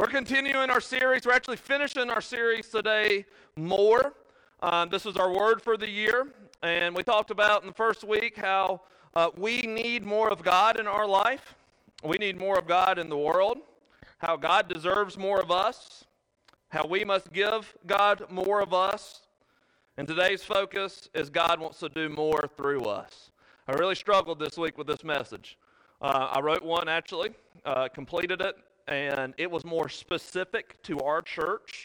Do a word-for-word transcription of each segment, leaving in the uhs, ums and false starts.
We're continuing our series. We're actually finishing our series today, More. Um, this is our word for the year, and we talked about in the first week how uh, we need more of God in our life. We need more of God in the world, how God deserves more of us, how we must give God more of us. And today's focus is God wants to do more through us. I really struggled this week with this message. Uh, I wrote one actually, uh, completed it, and it was more specific to our church.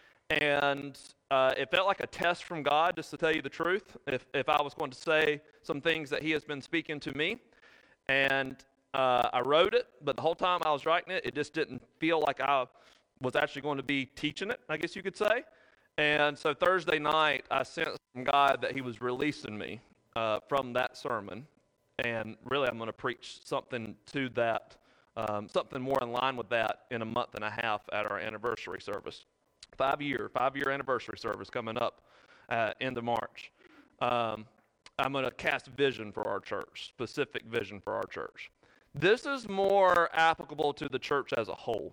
And uh, it felt like a test from God, just to tell you the truth, if, if I was going to say some things that he has been speaking to me. And uh, I wrote it, but the whole time I was writing it, it just didn't feel like I was actually going to be teaching it, I guess you could say. And so Thursday night, I sensed from God that he was releasing me uh, from that sermon. And really, I'm going to preach something to that, um, something more in line with that in a month and a half at our anniversary service. Five-year, five-year anniversary service coming up uh, end of March. Um, I'm going to cast vision for our church, specific vision for our church. This is more applicable to the church as a whole.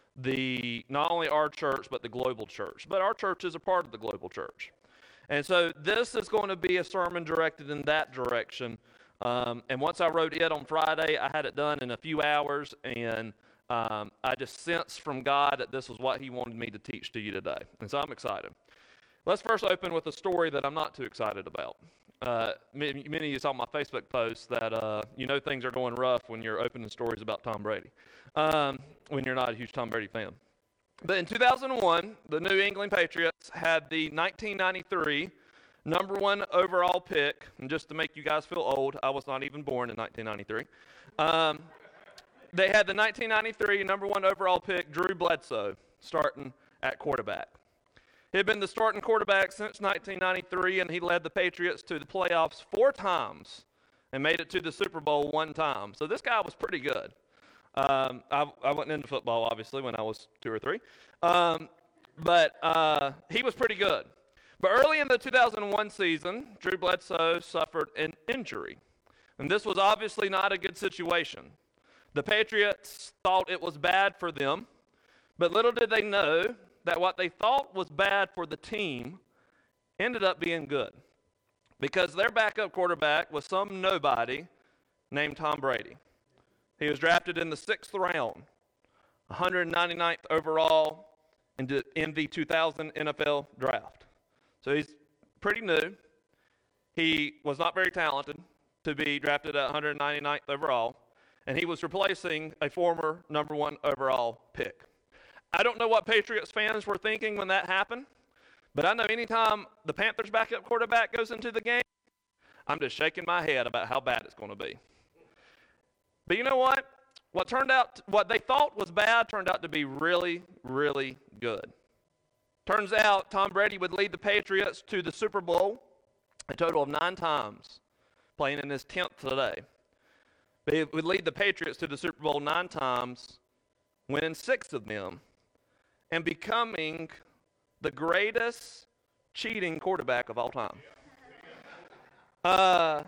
The not only our church, but the global church. But our church is a part of the global church. And so this is going to be a sermon directed in that direction. Um, and once I wrote it on Friday, I had it done in a few hours, and um, I just sensed from God that this was what he wanted me to teach to you today. And so I'm excited. Let's first open with a story that I'm not too excited about. Uh, many, many of you saw my Facebook post that uh, you know things are going rough when you're opening stories about Tom Brady, um, when you're not a huge Tom Brady fan. But in two thousand one, the New England Patriots had the nineteen ninety-three number one overall pick. And just to make you guys feel old, I was not even born in nineteen ninety-three. Um, they had the nineteen ninety-three number one overall pick, Drew Bledsoe, starting at quarterback. He had been the starting quarterback since nineteen ninety-three, and he led the Patriots to the playoffs four times and made it to the Super Bowl one time. So this guy was pretty good. Um, I, I wasn't into football, obviously, when I was two or three. Um, but uh, he was pretty good. But early in the two thousand one season, Drew Bledsoe suffered an injury. And this was obviously not a good situation. The Patriots thought it was bad for them, but little did they know that what they thought was bad for the team ended up being good, because their backup quarterback was some nobody named Tom Brady. He was drafted in the sixth round, one hundred ninety-ninth overall in the, in the two thousand N F L draft. So he's pretty new. He was not very talented to be drafted at one hundred ninety-ninth overall, and he was replacing a former number one overall pick. I don't know what Patriots fans were thinking when that happened, but I know anytime the Panthers' backup quarterback goes into the game, I'm just shaking my head about how bad it's going to be. But you know what? What turned out, what they thought was bad turned out to be really, really good. Turns out Tom Brady would lead the Patriots to the Super Bowl a total of nine times, playing in his tenth today. But he would lead the Patriots to the Super Bowl nine times, winning six of them, and becoming the greatest cheating quarterback of all time. Uh,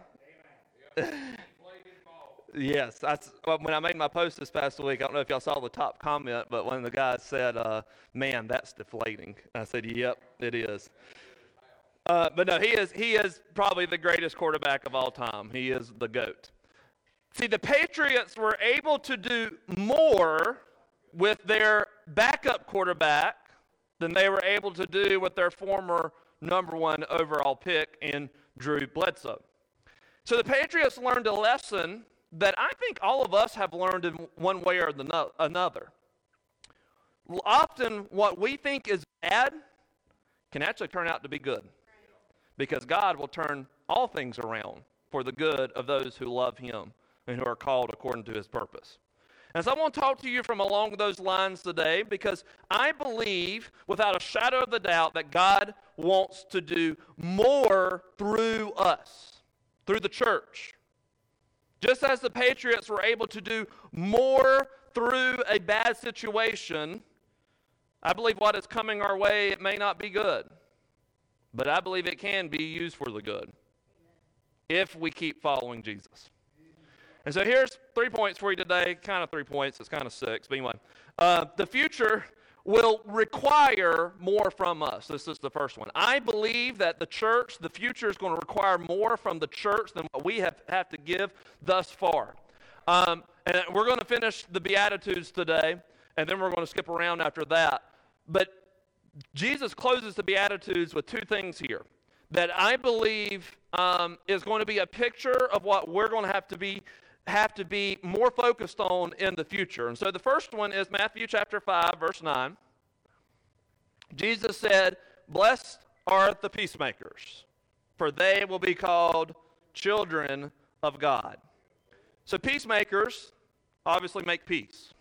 yes, that's, when I made my post this past week, I don't know if y'all saw the top comment, but one of the guys said, uh, man, that's deflating. I said, yep, it is. Uh, but no, he is, he is probably the greatest quarterback of all time. He is the GOAT. See, the Patriots were able to do more with their backup quarterback than they were able to do with their former number one overall pick in Drew Bledsoe. So the Patriots learned a lesson that I think all of us have learned in one way or the another. Often what we think is bad can actually turn out to be good, because God will turn all things around for the good of those who love him and who are called according to his purpose. And so I want to talk to you from along those lines today, because I believe without a shadow of a doubt that God wants to do more through us, through the church. Just as the Patriots were able to do more through a bad situation, I believe what is coming our way, it may not be good, but I believe it can be used for the good if we keep following Jesus. And so here's three points for you today, kind of three points, it's kind of six, but anyway. Uh, the future will require more from us. This is the first one. I believe that the church, the future is going to require more from the church than what we have, have to give thus far. Um, and we're going to finish the Beatitudes today, and then we're going to skip around after that. But Jesus closes the Beatitudes with two things here that I believe um, is going to be a picture of what we're going to have to be have to be more focused on in the future. And so the first one is Matthew chapter five, verse nine. Jesus said, "Blessed are the peacemakers, for they will be called children of God." So peacemakers obviously make peace.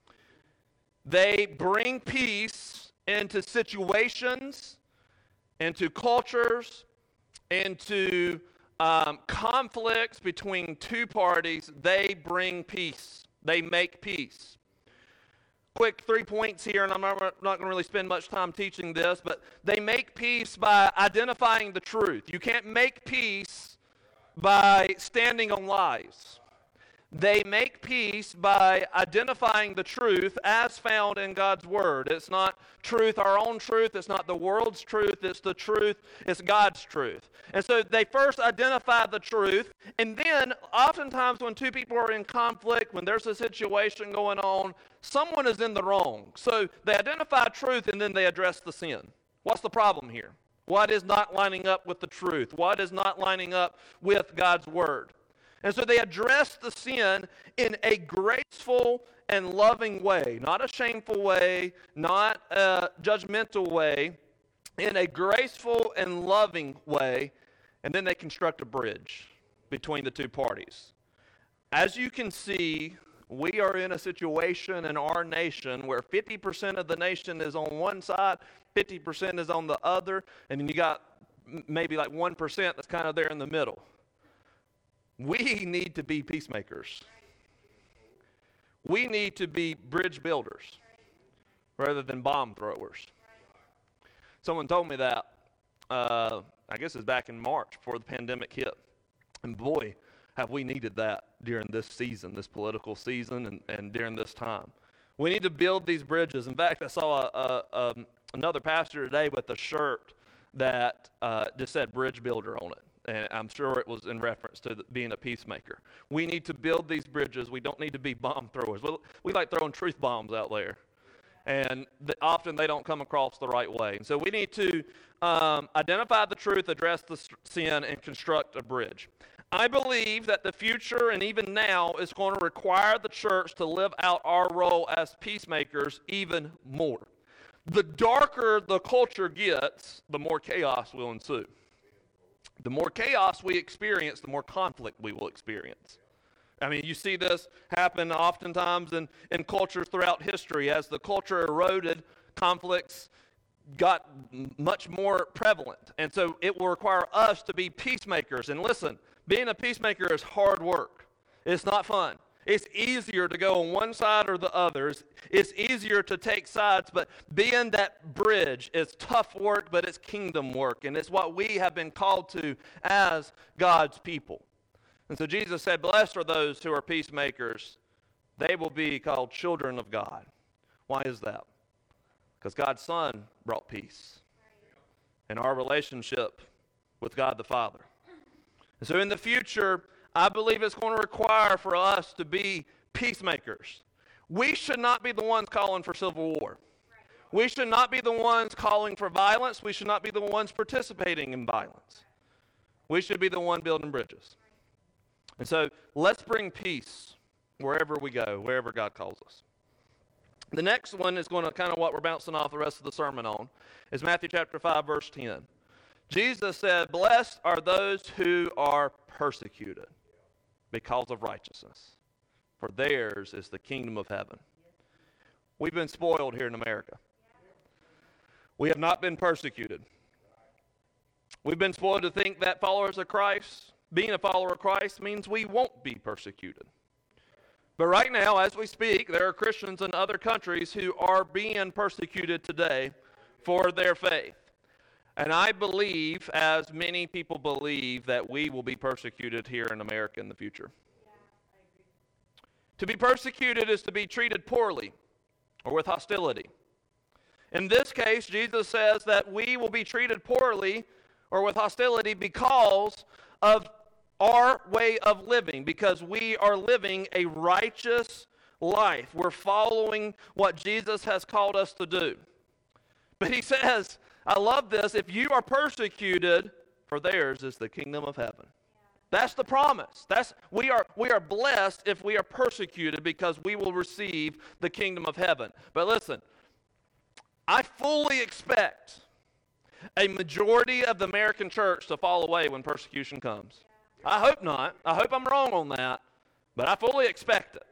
They bring peace into situations, into cultures, into um, conflicts between two parties. They bring peace. They make peace. Quick three points here, and I'm not, not going to really spend much time teaching this, but they make peace by identifying the truth. You can't make peace by standing on lies. They make peace by identifying the truth as found in God's Word. It's not truth, our own truth. It's not the world's truth. It's the truth. It's God's truth. And so they first identify the truth, and then oftentimes when two people are in conflict, when there's a situation going on, someone is in the wrong. So they identify truth, and then they address the sin. What's the problem here? What is not lining up with the truth? What is not lining up with God's Word? And so they address the sin in a graceful and loving way, not a shameful way, not a judgmental way, in a graceful and loving way, and then they construct a bridge between the two parties. As you can see, we are in a situation in our nation where fifty percent of the nation is on one side, fifty percent is on the other, and then you got maybe like one percent that's kind of there in the middle. We need to be peacemakers. We need to be bridge builders rather than bomb throwers. Someone told me that, uh, I guess it was back in March before the pandemic hit. And boy, have we needed that during this season, this political season, and, and during this time. We need to build these bridges. In fact, I saw a, a, a, another pastor today with a shirt that uh, just said bridge builder on it. And I'm sure it was in reference to the, being a peacemaker. We need to build these bridges. We don't need to be bomb throwers. We, we like throwing truth bombs out there. And the, often they don't come across the right way. And so we need to um, identify the truth, address the sin, and construct a bridge. I believe that the future and even now is going to require the church to live out our role as peacemakers even more. The darker the culture gets, the more chaos will ensue. The more chaos we experience, the more conflict we will experience. I mean, you see this happen oftentimes in, in cultures throughout history. As the culture eroded, conflicts got m- much more prevalent. And so it will require us to be peacemakers. And listen, being a peacemaker is hard work. It's not fun. It's easier to go on one side or the other. It's, it's easier to take sides, but being that bridge is tough work, but it's kingdom work, and it's what we have been called to as God's people. And so Jesus said, "Blessed are those who are peacemakers. They will be called children of God." Why is that? Because God's Son brought peace in our relationship with God the Father. And so in the future, I believe it's going to require for us to be peacemakers. We should not be the ones calling for civil war. We should not be the ones calling for violence. We should not be the ones participating in violence. We should be the one building bridges. And so let's bring peace wherever we go, wherever God calls us. The next one is going to kind of what we're bouncing off the rest of the sermon on, is Matthew chapter five, verse ten. Jesus said, "Blessed are those who are persecuted because of righteousness, for theirs is the kingdom of heaven." We've been spoiled here in America. We have not been persecuted. We've been spoiled to think that followers of Christ, being a follower of Christ, means we won't be persecuted. But right now, as we speak, there are Christians in other countries who are being persecuted today for their faith. And I believe, as many people believe, that we will be persecuted here in America in the future. To be persecuted is to be treated poorly or with hostility. In this case, Jesus says that we will be treated poorly or with hostility because of our way of living, because we are living a righteous life. We're following what Jesus has called us to do. But he says, I love this, if you are persecuted, for theirs is the kingdom of heaven. That's the promise. That's we are we are blessed if we are persecuted because we will receive the kingdom of heaven. But listen, I fully expect a majority of the American church to fall away when persecution comes. I hope not. I hope I'm wrong on that, but I fully expect it.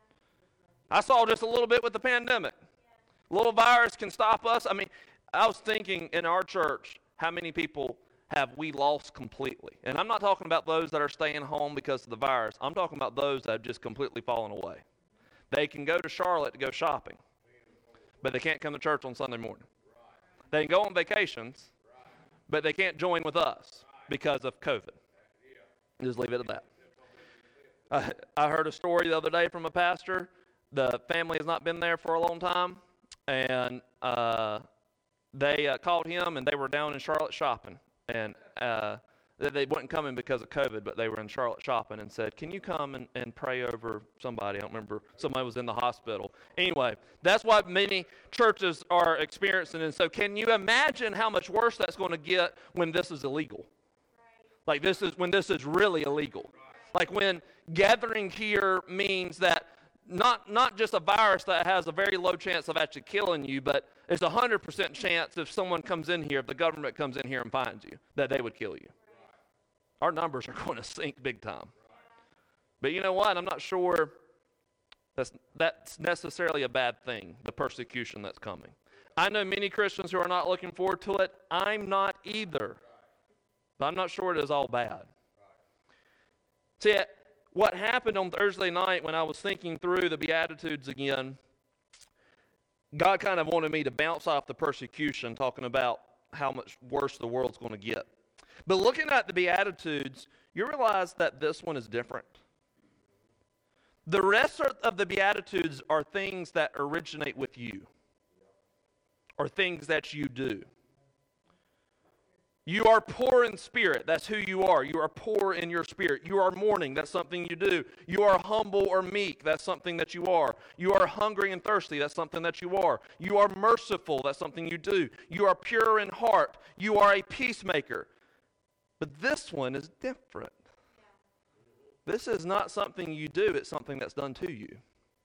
I saw just a little bit with the pandemic. A little virus can stop us. I mean, I was thinking in our church, how many people have we lost completely? And I'm not talking about those that are staying home because of the virus. I'm talking about those that have just completely fallen away. They can go to Charlotte to go shopping, but they can't come to church on Sunday morning. They can go on vacations, but they can't join with us because of COVID. Just leave it at that. Uh, I heard a story the other day from a pastor. The family has not been there for a long time, and uh, they uh, called him, and they were down in Charlotte shopping. And uh, they wasn't coming because of COVID, but they were in Charlotte shopping and said, can you come and, and pray over somebody? I don't remember. Somebody was in the hospital. Anyway, that's what many churches are experiencing. And so can you imagine how much worse that's going to get when this is illegal? Like this is when this is really illegal. Like when gathering here means that not not just a virus that has a very low chance of actually killing you, but it's a one hundred percent chance if someone comes in here, if the government comes in here and finds you, that they would kill you. Our numbers are going to sink big time. But you know what? I'm not sure that's, that's necessarily a bad thing, the persecution that's coming. I know many Christians who are not looking forward to it. I'm not either. But I'm not sure it is all bad. See, what happened on Thursday night when I was thinking through the Beatitudes again, God kind of wanted me to bounce off the persecution, talking about how much worse the world's going to get. But looking at the Beatitudes, you realize that this one is different. The rest of the Beatitudes are things that originate with you, or things that you do. You are poor in spirit. That's who you are. You are poor in your spirit. You are mourning. That's something you do. You are humble or meek. That's something that you are. You are hungry and thirsty. That's something that you are. You are merciful. That's something you do. You are pure in heart. You are a peacemaker. But this one is different. This is not something you do. It's something that's done to you.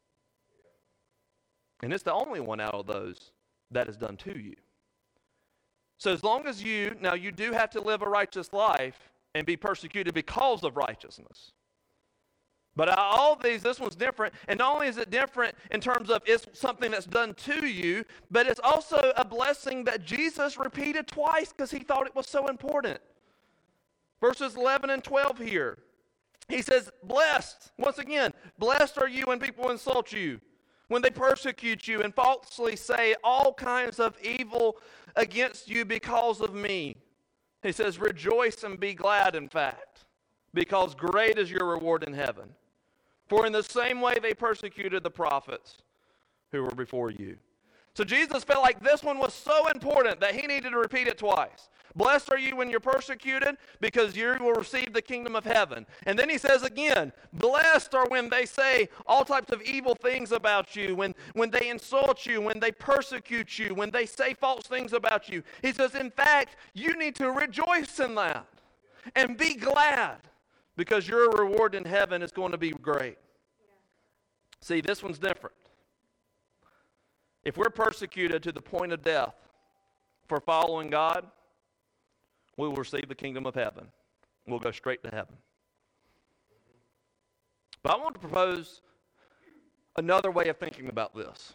And it's the only one out of those that is done to you. So as long as you, now you do have to live a righteous life and be persecuted because of righteousness. But out of all these, this one's different. And not only is it different in terms of it's something that's done to you, but it's also a blessing that Jesus repeated twice because he thought it was so important. Verses eleven and twelve here. He says, blessed, once again, blessed are you when people insult you, when they persecute you and falsely say all kinds of evil against you because of me. He says, rejoice and be glad, in fact, because great is your reward in heaven. For in the same way they persecuted the prophets who were before you. So Jesus felt like this one was so important that he needed to repeat it twice. Blessed are you when you're persecuted, because you will receive the kingdom of heaven. And then he says again, blessed are when they say all types of evil things about you, when, when they insult you, when they persecute you, when they say false things about you. He says, in fact, you need to rejoice in that and be glad, because your reward in heaven is going to be great. Yeah. See, this one's different. If we're persecuted to the point of death for following God, we will receive the kingdom of heaven. We'll go straight to heaven. But I want to propose another way of thinking about this.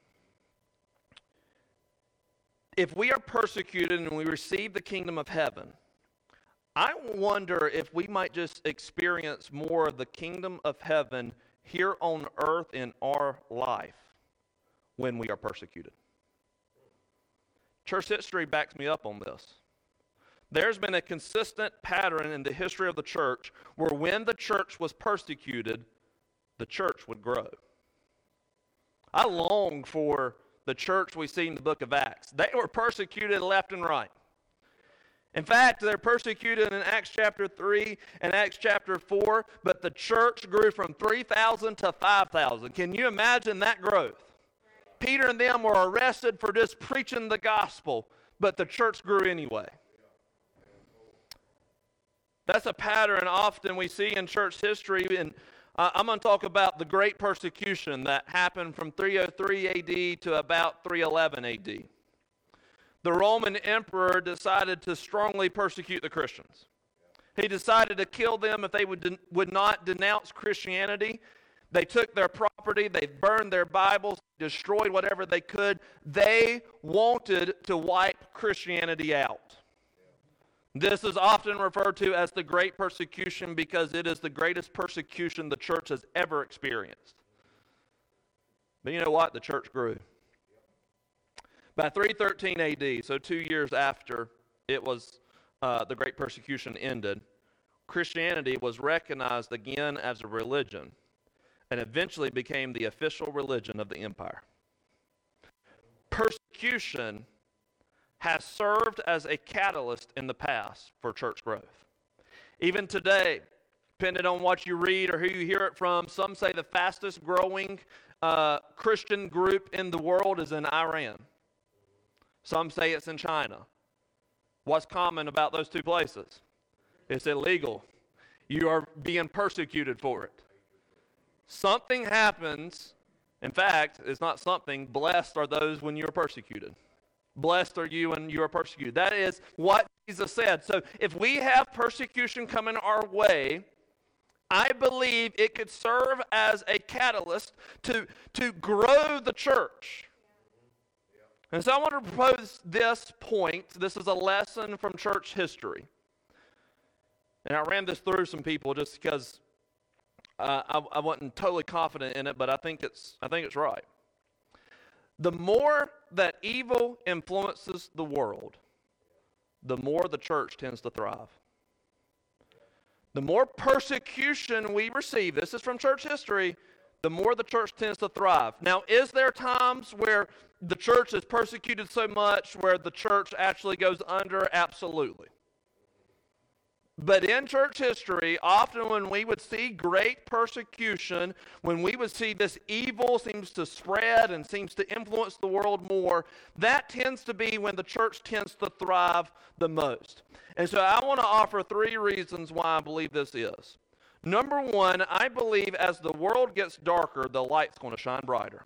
If we are persecuted and we receive the kingdom of heaven, I wonder if we might just experience more of the kingdom of heaven here on earth in our life when we are persecuted. Church history backs me up on this. There's been a consistent pattern in the history of the church where when the church was persecuted, the church would grow. I long for the church we see in the book of Acts. They were persecuted left and right. In fact, they're persecuted in Acts chapter three and Acts chapter four, but the church grew from three thousand to five thousand. Can you imagine that growth? Peter and them were arrested for just preaching the gospel, but the church grew anyway. That's a pattern often we see in church history, and uh, I'm going to talk about the great persecution that happened from three oh three A D to about three eleven A D. The Roman emperor decided to strongly persecute the Christians. He decided to kill them if they would, de- would not denounce Christianity. They took their property, they burned their Bibles, destroyed whatever they could. They wanted to wipe Christianity out. This is often referred to as the Great Persecution because it is the greatest persecution the church has ever experienced. But you know what? The church grew. By three thirteen A D, so two years after it was uh, the Great Persecution ended, Christianity was recognized again as a religion and eventually became the official religion of the empire. Persecution has served as a catalyst in the past for church growth. Even today, depending on what you read or who you hear it from, some say the fastest growing uh, Christian group in the world is in Iran. Some say it's in China. What's common about those two places? It's illegal. You are being persecuted for it. Something happens. In fact, it's not something. Blessed are those when you're persecuted. Blessed are you when you are persecuted. That is what Jesus said. So if we have persecution coming our way, I believe it could serve as a catalyst to, to grow the church. And so I want to propose this point. This is a lesson from church history. And I ran this through some people just because uh, I, I wasn't totally confident in it, but I think it's I think it's right. The more that evil influences the world, the more the church tends to thrive. The more persecution we receive, this is from church history, the more the church tends to thrive. Now, is there times where the church is persecuted so much where the church actually goes under? Absolutely. But in church history, often when we would see great persecution, when we would see this evil seems to spread and seems to influence the world more, that tends to be when the church tends to thrive the most. And so I want to offer three reasons why I believe this is. Number one, I believe as the world gets darker, the light's going to shine brighter.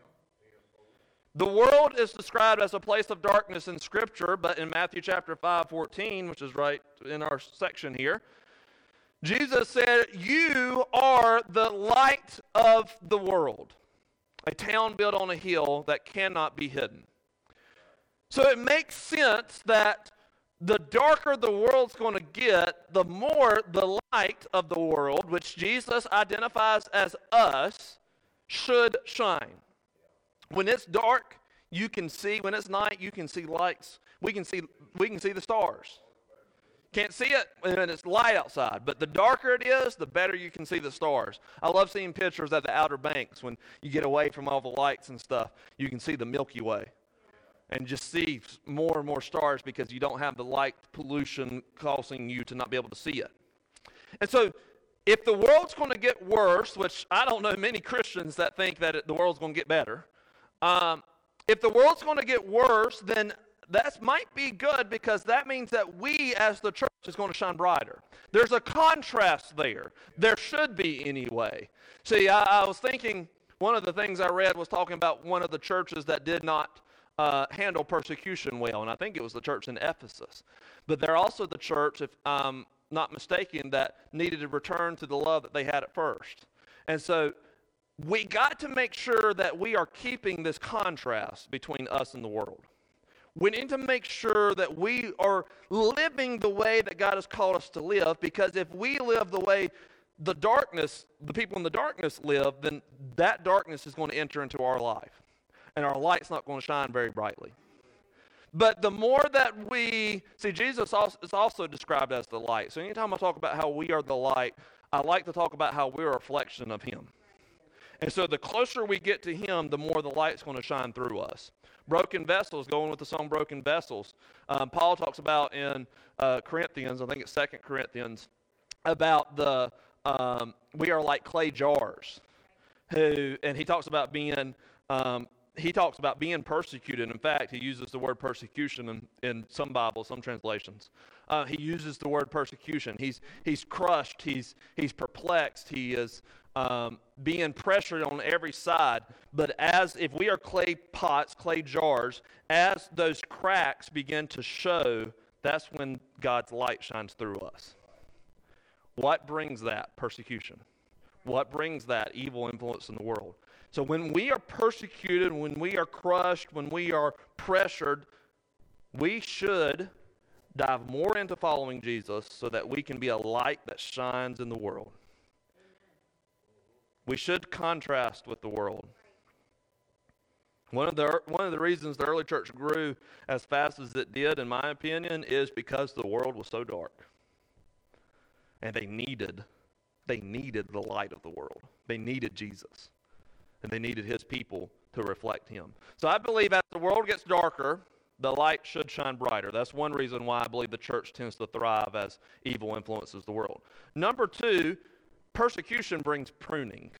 The world is described as a place of darkness in Scripture, but in Matthew chapter five, fourteen, which is right in our section here, Jesus said, "You are the light of the world, a town built on a hill that cannot be hidden." So it makes sense that the darker the world's going to get, the more the light of the world, which Jesus identifies as us, should shine. When it's dark, you can see. When it's night, you can see lights. We can see we can see the stars. Can't see it when it's light outside, but the darker it is, the better you can see the stars. I love seeing pictures at the Outer Banks when you get away from all the lights and stuff. You can see the Milky Way and just see more and more stars because you don't have the light pollution causing you to not be able to see it. And so if the world's going to get worse, which I don't know many Christians that think that it, the world's going to get better, Um, if the world's going to get worse, then that might be good because that means that we as the church is going to shine brighter. There's a contrast there. There should be anyway. See, I, I was thinking one of the things I read was talking about one of the churches that did not uh, handle persecution well, and I think it was the church in Ephesus. But they're also the church, if I'm not mistaken, that needed to return to the love that they had at first. And so we got to make sure that we are keeping this contrast between us and the world. We need to make sure that we are living the way that God has called us to live, because if we live the way the darkness, the people in the darkness live, then that darkness is going to enter into our life, and our light's not going to shine very brightly. But the more that we, see, Jesus is also described as the light. So anytime I talk about how we are the light, I like to talk about how we're a reflection of Him. And so the closer we get to him, the more the light's going to shine through us. Broken vessels, going with the song Broken Vessels. Um, Paul talks about in uh, Corinthians, I think it's Second Corinthians, about the, um, we are like clay jars. Who, and he talks about being, um, he talks about being persecuted. In fact, he uses the word persecution in, in some Bibles, some translations. Uh, he uses the word persecution. He's he's crushed. He's he's perplexed. He is um, being pressured on every side. But as if we are clay pots, clay jars, as those cracks begin to show, that's when God's light shines through us. What brings that? Persecution. What brings that? Evil influence in the world. So when we are persecuted, when we are crushed, when we are pressured, we should dive more into following Jesus so that we can be a light that shines in the world. We should contrast with the world. One of the one of the reasons the early church grew as fast as it did, in my opinion, is because the world was so dark. And they needed, they needed the light of the world. They needed Jesus. And they needed his people to reflect him. So I believe as the world gets darker, the light should shine brighter. That's one reason why I believe the church tends to thrive as evil influences the world. Number two, persecution brings pruning.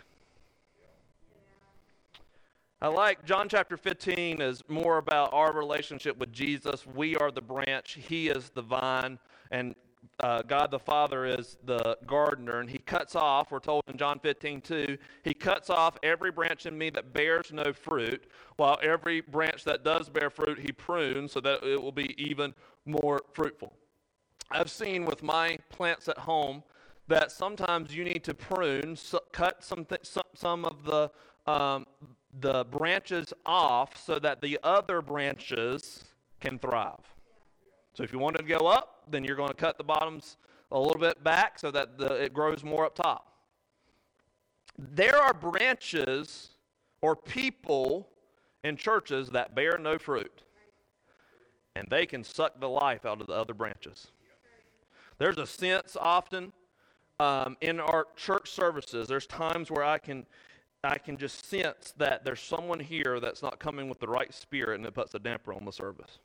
I like John chapter fifteen is more about our relationship with Jesus. We are the branch. He is the vine. And Uh, God the Father is the gardener, and he cuts off, we're told in John fifteen two, he cuts off every branch in me that bears no fruit, while every branch that does bear fruit he prunes so that it will be even more fruitful. I've seen with my plants at home that sometimes you need to prune, so, cut some, th- some some of the um, the branches off so that the other branches can thrive. So if you want it to go up, then you're going to cut the bottoms a little bit back so that the, it grows more up top. There are branches or people in churches that bear no fruit, and they can suck the life out of the other branches. There's a sense often um, in our church services, there's times where I can I can just sense that there's someone here that's not coming with the right spirit, and it puts a damper on the service.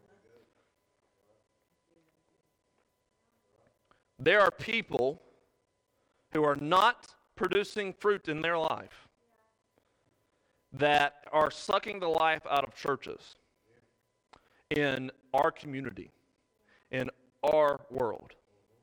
There are people who are not producing fruit in their life that are sucking the life out of churches in our community, in our world.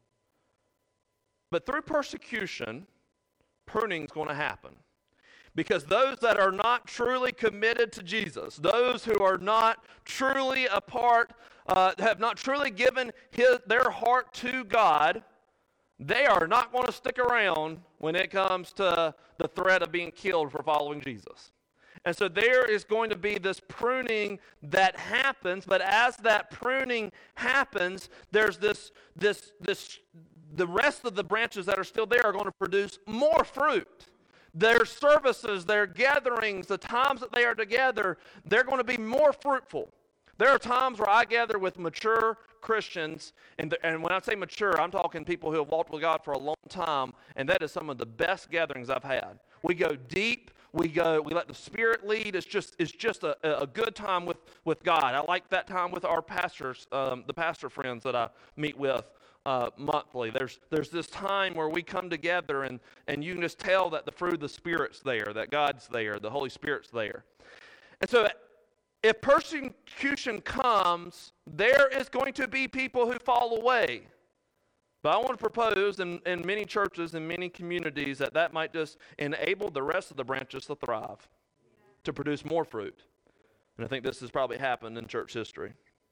But through persecution, pruning is going to happen. Because those that are not truly committed to Jesus, those who are not truly a part, uh, have not truly given his, their heart to God, they are not going to stick around when it comes to the threat of being killed for following Jesus. And so there is going to be this pruning that happens, but as that pruning happens, there's this, this, this, the rest of the branches that are still there are going to produce more fruit. Their services, their gatherings, the times that they are together, they're going to be more fruitful. There are times where I gather with mature Christians, and, the, and when I say mature, I'm talking people who have walked with God for a long time, and that is some of the best gatherings I've had. We go deep, we go, we let the Spirit lead. It's just, it's just a, a good time with, with God. I like that time with our pastors, um, the pastor friends that I meet with uh, monthly. There's, there's this time where we come together, and, and you can just tell that the fruit of the Spirit's there, that God's there, the Holy Spirit's there. And so if persecution comes, there is going to be people who fall away. But I want to propose in, in many churches, in many communities, that that might just enable the rest of the branches to thrive, to produce more fruit. And I think this has probably happened in church history.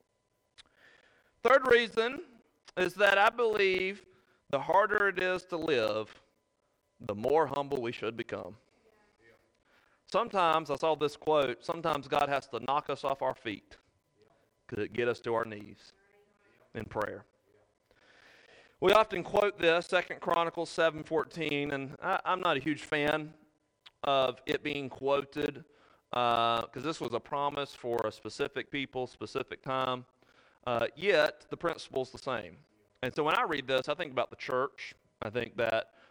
Third reason is that I believe the harder it is to live, the more humble we should become. Sometimes, I saw this quote, sometimes God has to knock us off our feet to get us to our knees in prayer. We often quote this, Second Chronicles seven fourteen, and I, I'm not a huge fan of it being quoted because uh, this was a promise for a specific people, specific time, uh, yet the principle's the same. And so when I read this, I think about the church. I think that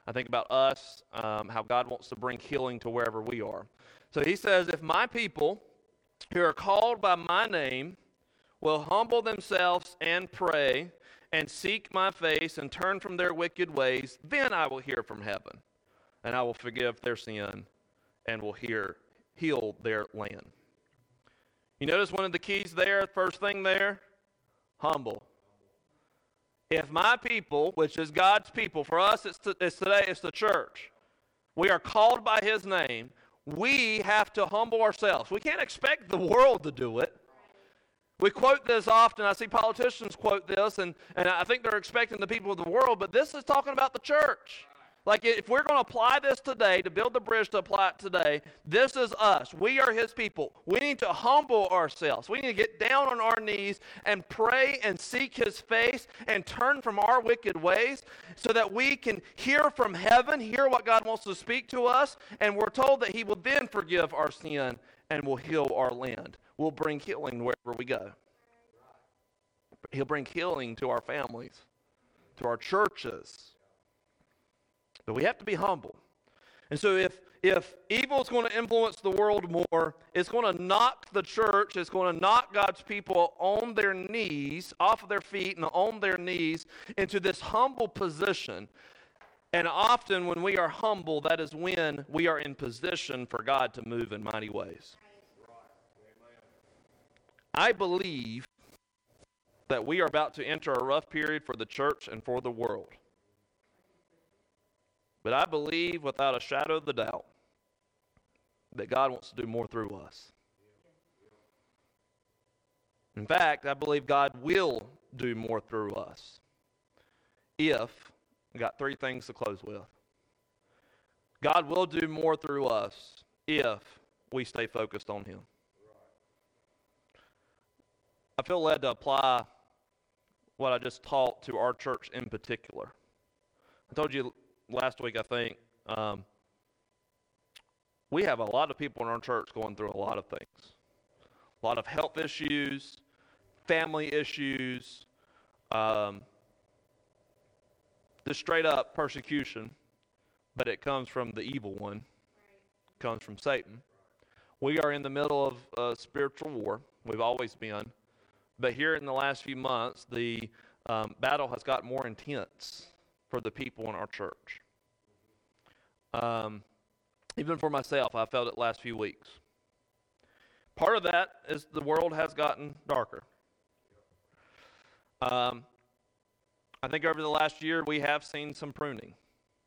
I think about us, um, how God wants to bring healing to wherever we are. So he says, if my people who are called by my name will humble themselves and pray and seek my face and turn from their wicked ways, then I will hear from heaven, and I will forgive their sin and will hear, heal their land. You notice one of the keys there, first thing there, humble. If my people, which is God's people, for us it's, to, it's today, it's the church. We are called by his name. We have to humble ourselves. We can't expect the world to do it. We quote this often. I see politicians quote this, and, and I think they're expecting the people of the world, but this is talking about the church. Like if we're going to apply this today, to build the bridge to apply it today, this is us. We are his people. We need to humble ourselves. We need to get down on our knees and pray and seek his face and turn from our wicked ways so that we can hear from heaven, hear what God wants to speak to us, and we're told that he will then forgive our sin and will heal our land. Will bring healing wherever we go. He'll bring healing to our families, to our churches. But we have to be humble. And so if if evil is going to influence the world more, it's going to knock the church, it's going to knock God's people on their knees, off of their feet and on their knees into this humble position. And often when we are humble, that is when we are in position for God to move in mighty ways. I believe that we are about to enter a rough period for the church and for the world. But I believe without a shadow of the doubt that God wants to do more through us. In fact, I believe God will do more through us if, I got three things to close with. God will do more through us if we stay focused on him. I feel led to apply what I just taught to our church in particular. I told you last week, I think, um, we have a lot of people in our church going through a lot of things. A lot of health issues, family issues, um, just straight up persecution, but it comes from the evil one. It comes from Satan. We are in the middle of a spiritual war. We've always been. But here in the last few months, the um, battle has gotten more intense for the people in our church. Um, even for myself, I felt it last few weeks. Part of that is the world has gotten darker. Um, I think over the last year, we have seen some pruning.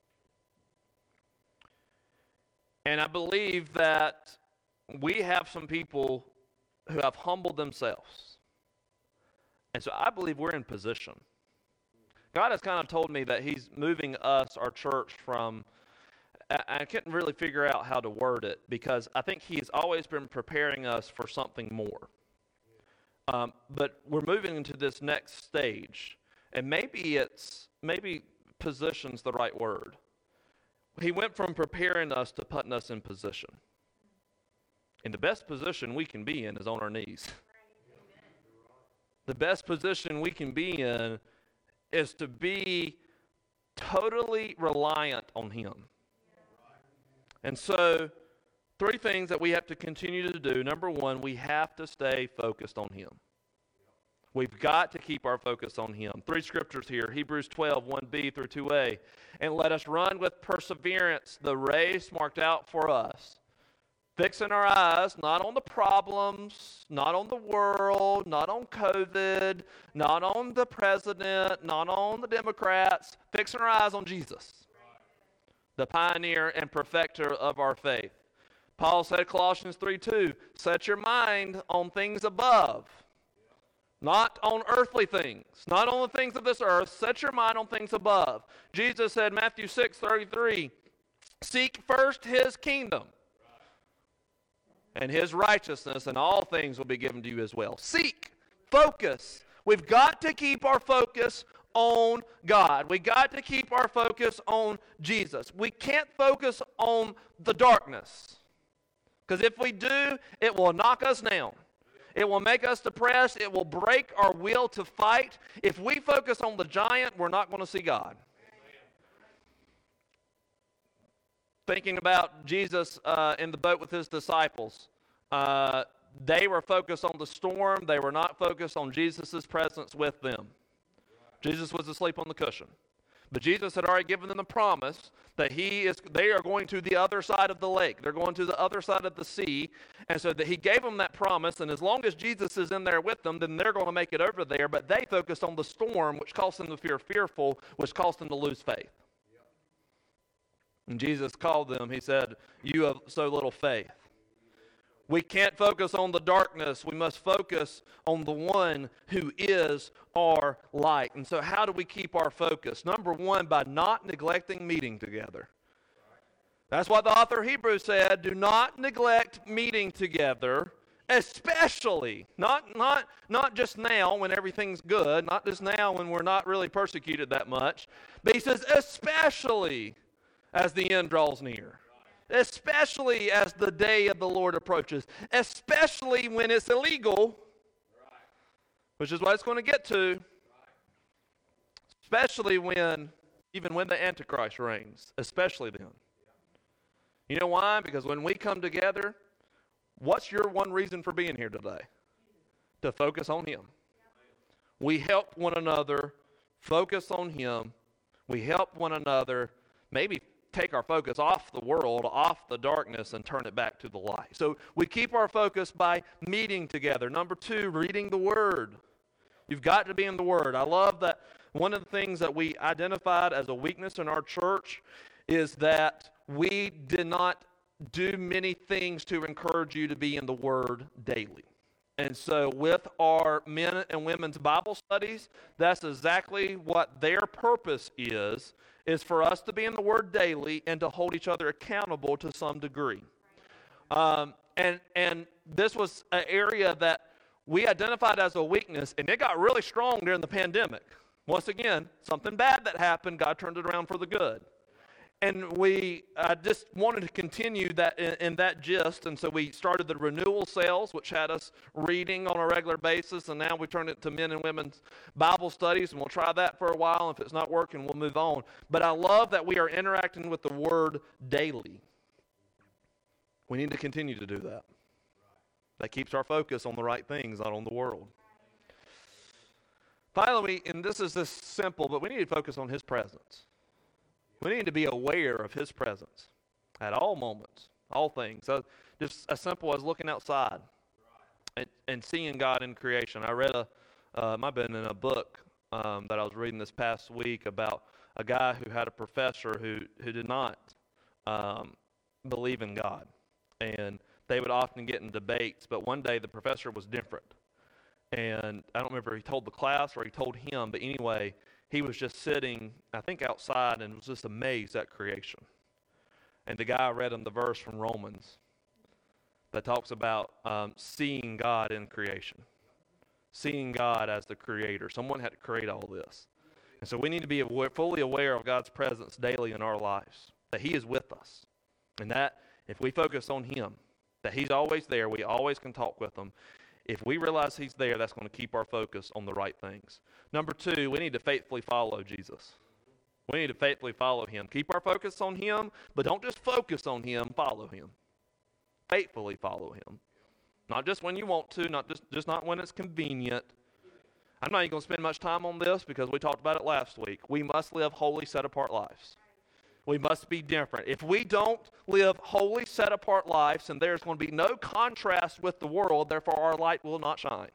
And I believe that we have some people who have humbled themselves. And so I believe we're in position. God has kind of told me that he's moving us, our church, from, I, I couldn't really figure out how to word it, because I think he's always been preparing us for something more. Um, but we're moving into this next stage, and maybe it's, maybe position's the right word. He went from preparing us to putting us in position. And the best position we can be in is on our knees. The best position we can be in is to be totally reliant on him. And so, three things that we have to continue to do. Number one, we have to stay focused on him. We've got to keep our focus on him. Three scriptures here, Hebrews twelve, one b through two a. And let us run with perseverance the race marked out for us, fixing our eyes not on the problems, not on the world, not on COVID, not on the president, not on the Democrats, fixing our eyes on Jesus, the pioneer and perfecter of our faith. Paul said, Colossians three two, set your mind on things above, not on earthly things, not on the things of this earth. Set your mind on things above. Jesus said, Matthew six thirty-three, seek first his kingdom and his righteousness, and all things will be given to you as well. Seek, focus. We've got to keep our focus on God. We got to keep our focus on Jesus. We can't focus on the darkness, because if we do, it will knock us down. It will make us depressed. It will break our will to fight. If we focus on the giant, we're not going to see God. thinking about Jesus uh, in the boat with his disciples, uh, they were focused on the storm. They were not focused on Jesus' presence with them. Jesus was asleep on the cushion. But Jesus had already given them the promise that he is, they are going to the other side of the lake. They're going to the other side of the sea. And so that he gave them that promise, and as long as Jesus is in there with them, then they're going to make it over there. But they focused on the storm, which caused them to feel fearful, which caused them to lose faith. And Jesus called them, he said, "You have so little faith." We can't focus on the darkness. We must focus on the one who is our light. And so how do we keep our focus? Number one, by not neglecting meeting together. That's what the author of Hebrews said. Do not neglect meeting together, especially, not, not, not just now when everything's good, not just now when we're not really persecuted that much, but he says especially as the end draws near. Especially as the day of the Lord approaches. Especially when it's illegal, which is what it's going to get to. Especially when, even when the Antichrist reigns. Especially then. You know why? Because when we come together, what's your one reason for being here today? To focus on him. We help one another focus on him. We help one another maybe take our focus off the world, off the darkness, and turn it back to the light. So we keep our focus by meeting together. Number two, reading the Word. You've got to be in the Word. I love that one of the things that we identified as a weakness in our church is that we did not do many things to encourage you to be in the Word daily. And so with our men and women's Bible studies, that's exactly what their purpose is, is for us to be in the Word daily and to hold each other accountable to some degree. Um, and, and this was an area that we identified as a weakness, and it got really strong during the pandemic. Once again, something bad that happened, God turned it around for the good. And we uh, just wanted to continue that in, in that gist, and so we started the renewal sales, which had us reading on a regular basis, and now we turned it to men and women's Bible studies, and we'll try that for a while. If it's not working, we'll move on. But I love that we are interacting with the Word daily. We need to continue to do that. That keeps our focus on the right things, not on the world. Finally, and this is this simple, but we need to focus on His presence. We need to be aware of His presence at all moments, all things. So just as simple as looking outside and, and seeing God in creation. I read a, uh, might have been in a book um, that I was reading this past week about a guy who had a professor who, who did not um, believe in God. And they would often get in debates, but one day the professor was different. And I don't remember if he told the class or he told him, but anyway, he was just sitting, I think, outside and was just amazed at creation. And the guy read him the verse from Romans that talks about um, seeing God in creation, seeing God as the creator. Someone had to create all this. And so we need to be aware, fully aware of God's presence daily in our lives, that He is with us. And that if we focus on Him, that He's always there, we always can talk with Him. If we realize He's there, that's going to keep our focus on the right things. Number two, we need to faithfully follow Jesus. We need to faithfully follow Him. Keep our focus on Him, but don't just focus on Him, follow Him. Faithfully follow Him. Not just when you want to, not just, just not when it's convenient. I'm not even going to spend much time on this because we talked about it last week. We must live holy, set-apart lives. We must be different. If we don't live holy, set-apart lives, then there's going to be no contrast with the world, therefore our light will not shine.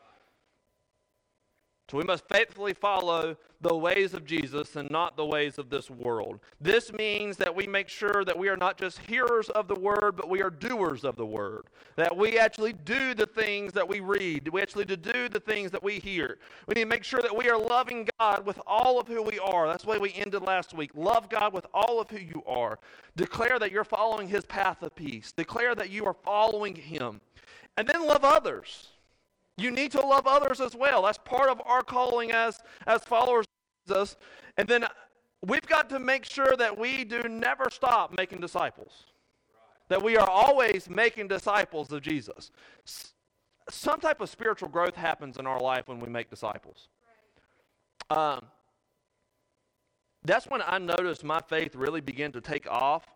So we must faithfully follow the ways of Jesus and not the ways of this world. This means that we make sure that we are not just hearers of the Word, but we are doers of the Word. That we actually do the things that we read. We actually do the things that we hear. We need to make sure that we are loving God with all of who we are. That's the way we ended last week. Love God with all of who you are. Declare that you're following His path of peace. Declare that you are following Him. And then love others. You need to love others as well. That's part of our calling as, as followers of Jesus. And then we've got to make sure that we do never stop making disciples. Right. That we are always making disciples of Jesus. S- some type of spiritual growth happens in our life when we make disciples. Right. Um, that's when I noticed my faith really begin to take off,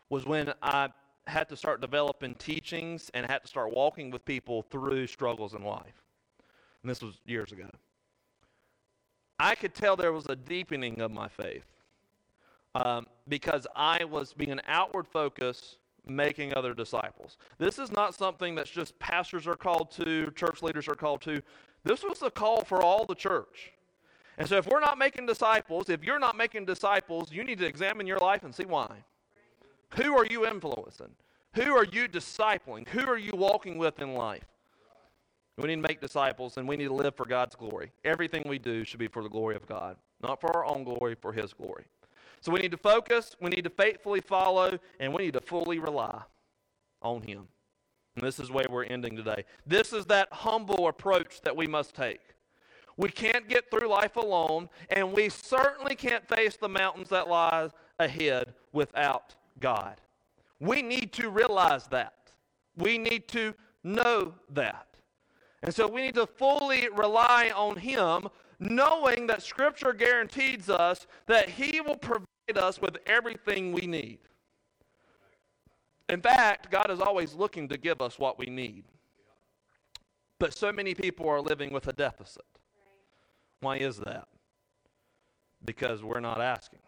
was when I had to start developing teachings and had to start walking with people through struggles in life. And this was years ago. I could tell there was a deepening of my faith um, because I was being an outward focus, making other disciples. This is not something that's just pastors are called to, church leaders are called to. This was a call for all the church. And so if we're not making disciples, if you're not making disciples, you need to examine your life and see why. Who are you influencing? Who are you discipling? Who are you walking with in life? We need to make disciples, and we need to live for God's glory. Everything we do should be for the glory of God, not for our own glory, for His glory. So we need to focus, we need to faithfully follow, and we need to fully rely on Him. And this is where we're ending today. This is that humble approach that we must take. We can't get through life alone, and we certainly can't face the mountains that lie ahead without God. We need to realize that. We need to know that. And so we need to fully rely on Him, knowing that Scripture guarantees us that He will provide us with everything we need. In fact, God is always looking to give us what we need. But so many people are living with a deficit. Why is that? Because we're not asking.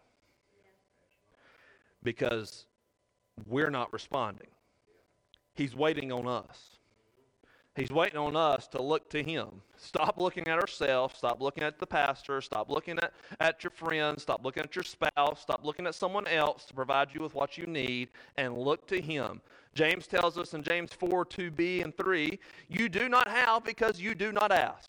Because we're not responding. He's waiting on us. He's waiting on us to look to Him. Stop looking at ourselves. Stop looking at the pastor. Stop looking at, at your friends. Stop looking at your spouse. Stop looking at someone else to provide you with what you need, and look to Him. James tells us in James four, two b and three, you do not have because you do not ask.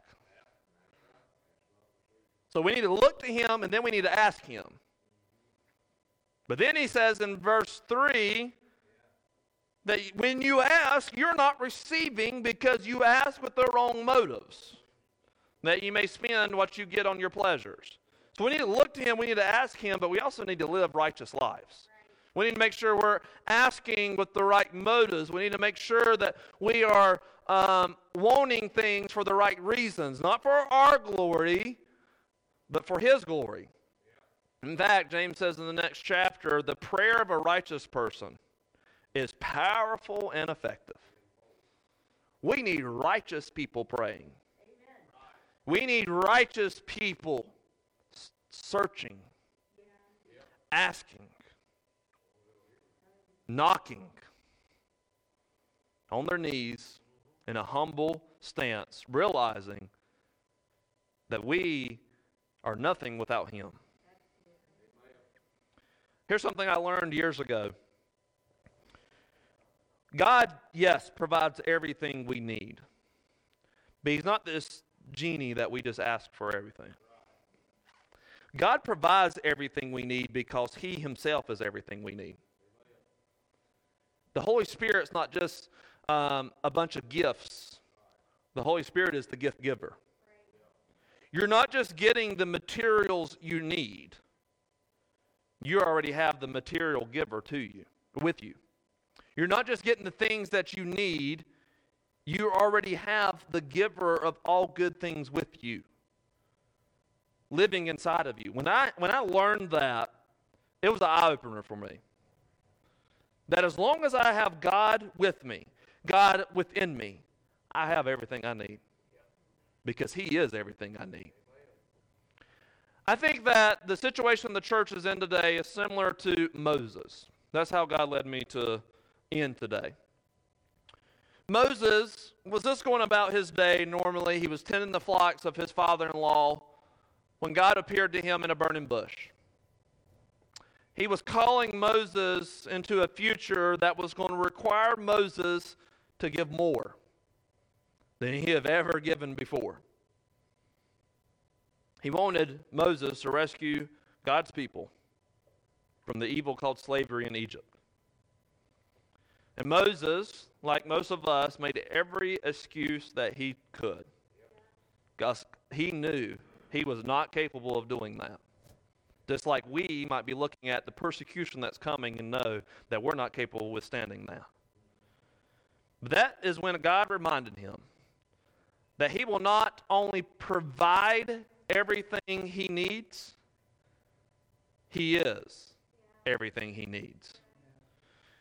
So we need to look to Him, and then we need to ask Him. But then he says in verse three, that when you ask, you're not receiving because you ask with the wrong motives, that you may spend what you get on your pleasures. So we need to look to Him, we need to ask Him, but we also need to live righteous lives. We need to make sure we're asking with the right motives. We need to make sure that we are um, wanting things for the right reasons, not for our glory, but for His glory. In fact, James says in the next chapter, the prayer of a righteous person is powerful and effective. We need righteous people praying. Amen. We need righteous people searching, yeah. asking, knocking on their knees in a humble stance, realizing that we are nothing without Him. Here's something I learned years ago. God, yes, provides everything we need. But He's not this genie that we just ask for everything. God provides everything we need because He Himself is everything we need. The Holy Spirit's not just um, a bunch of gifts. The Holy Spirit is the gift giver. You're not just getting the materials you need. You already have the material giver to you, with you. You're not just getting the things that you need, you already have the giver of all good things with you, living inside of you. When I when I learned that, it was an eye-opener for me. That as long as I have God with me, God within me, I have everything I need. Because He is everything I need. I think that the situation the church is in today is similar to Moses. That's how God led me to end today. Moses was just going about his day normally. He was tending the flocks of his father-in-law when God appeared to him in a burning bush. He was calling Moses into a future that was going to require Moses to give more than he had ever given before. He wanted Moses to rescue God's people from the evil called slavery in Egypt. And Moses, like most of us, made every excuse that he could. Because he knew he was not capable of doing that. Just like we might be looking at the persecution that's coming and know that we're not capable of withstanding that. But that is when God reminded him that He will not only provide everything he needs, He is everything he needs.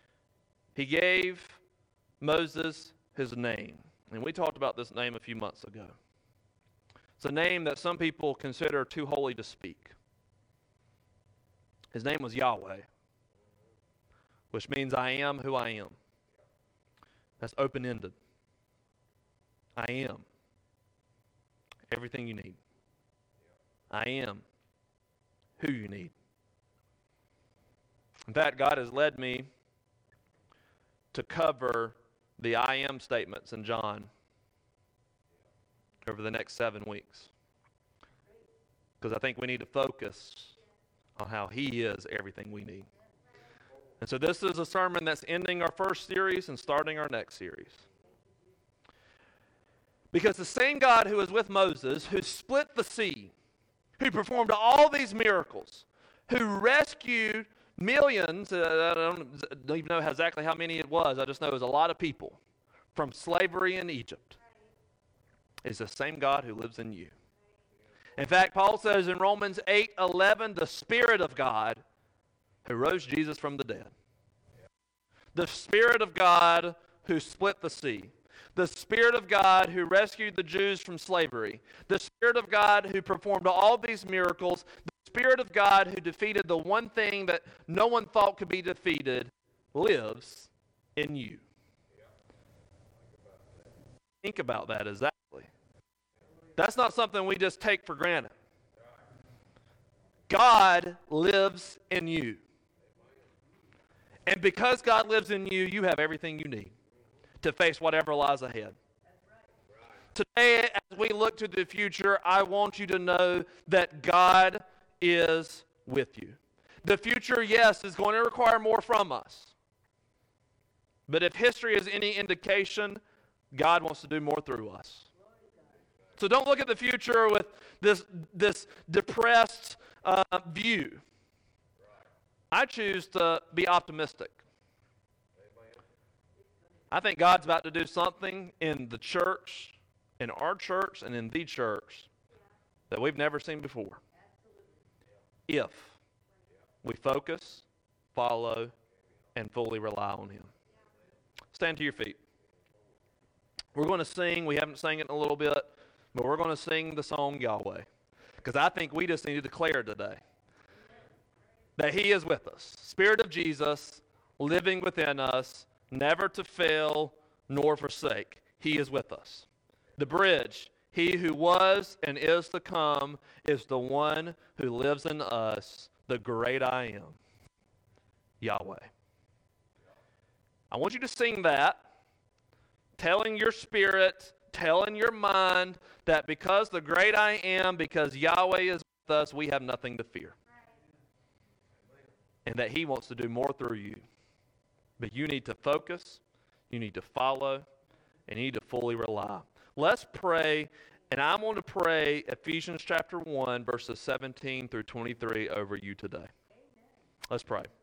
he gave Moses his name. And we talked about this name a few months ago. It's a name that some people consider too holy to speak. His name was Yahweh, which means I am who I am. That's open-ended. I am everything you need. I am who you need. In fact, God has led me to cover the I am statements in John over the next seven weeks. Because I think we need to focus on how he is everything we need. And so this is a sermon that's ending our first series and starting our next series. Because the same God who was with Moses, who split the sea, who performed all these miracles, who rescued millions, uh, I don't, don't even know exactly how many it was, I just know it was a lot of people from slavery in Egypt, is the same God who lives in you. In fact, Paul says in Romans eight eleven, the Spirit of God who rose Jesus from the dead. The Spirit of God who split the sea. The Spirit of God who rescued the Jews from slavery. The Spirit of God who performed all these miracles. The Spirit of God who defeated the one thing that no one thought could be defeated lives in you. Think about that exactly. That's not something we just take for granted. God lives in you. And because God lives in you, you have everything you need to face whatever lies ahead. Today, as we look to the future, I want you to know that God is with you. The future, yes, is going to require more from us. But if history is any indication, God wants to do more through us. So don't look at the future with this, this depressed uh, view. I choose to be optimistic. I think God's about to do something in the church, in our church, and in the church that we've never seen before. If we focus, follow, and fully rely on him. Stand to your feet. We're going to sing. We haven't sang it in a little bit, but we're going to sing the song Yahweh. Because I think we just need to declare today that he is with us. Spirit of Jesus living within us, never to fail nor forsake. He is with us. The bridge, he who was and is to come, is the one who lives in us, the great I am, Yahweh. I want you to sing that, telling your spirit, telling your mind that because the great I am, because Yahweh is with us, we have nothing to fear. And that he wants to do more through you. But you need to focus, you need to follow, and you need to fully rely. Let's pray, and I'm going to pray Ephesians chapter one, verses seventeen through twenty-three over you today. Let's pray.